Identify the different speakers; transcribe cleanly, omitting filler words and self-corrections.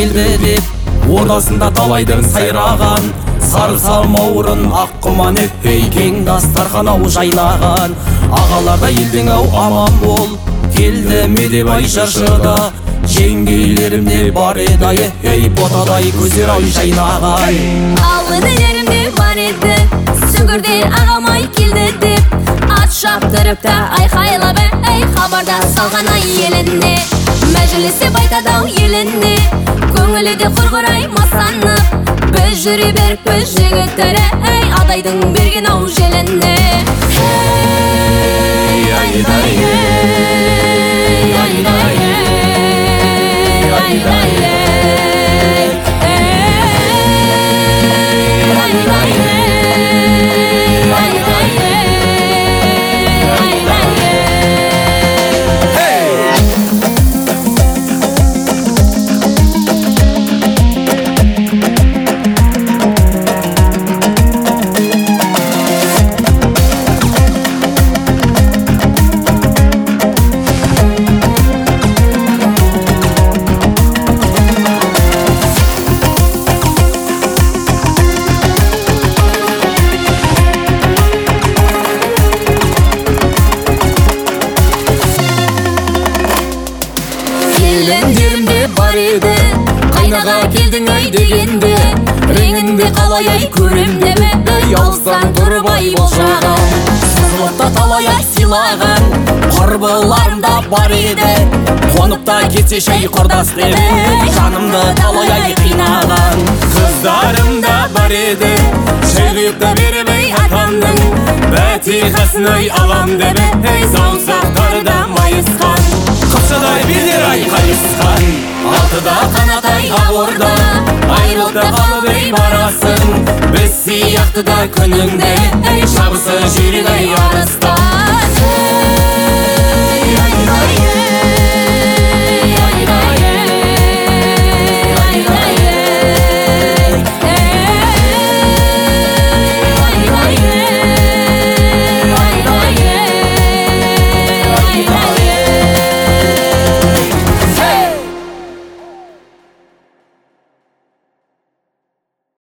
Speaker 1: келді деп ордасында талайдың сайраған, сары самаурын ақ құман өппей кең дастархан ау жайнаған. Ағаларда елдің ау аман бол, келді Медебай шыршыда, жеңгейлерімде бар еді ей ботадай көздер ау жайнаған.
Speaker 2: Ал інілерімде бар еді сүгірде ағамай келді деп ат шаптырып та айқайлап ей хабарда салған ай еліне. Мәжілісі байтадау еліне, көңілі де құрғырай масанып, біз жүре беріппіз жігіттері ей адайдың берген ау желіне. Ей айдай ей айдай ей айдай ей айдай ей айдай ей. Келіндерімде бар еді қайнаға келдің ай дегенде, реңінде қалай ай көрем деме ей алыстан тұрып ай болжаған. Сызылыпта талай ай сыйлаған, құрбыларымда бар еді, қонып та кетсе шай құрдас деме жанымды талай ай қинаған. Қыздарымда бар еді шай құйып та бермей атамның бәтиқасын ай алам деме ей саусақтарда майысқан. Қапшадай бедер ай қайысқан, алтыда қанатай ақ орда, айрылып та қалып ей барасың, біз сияқты да күніңде ей шабысы жүрек ай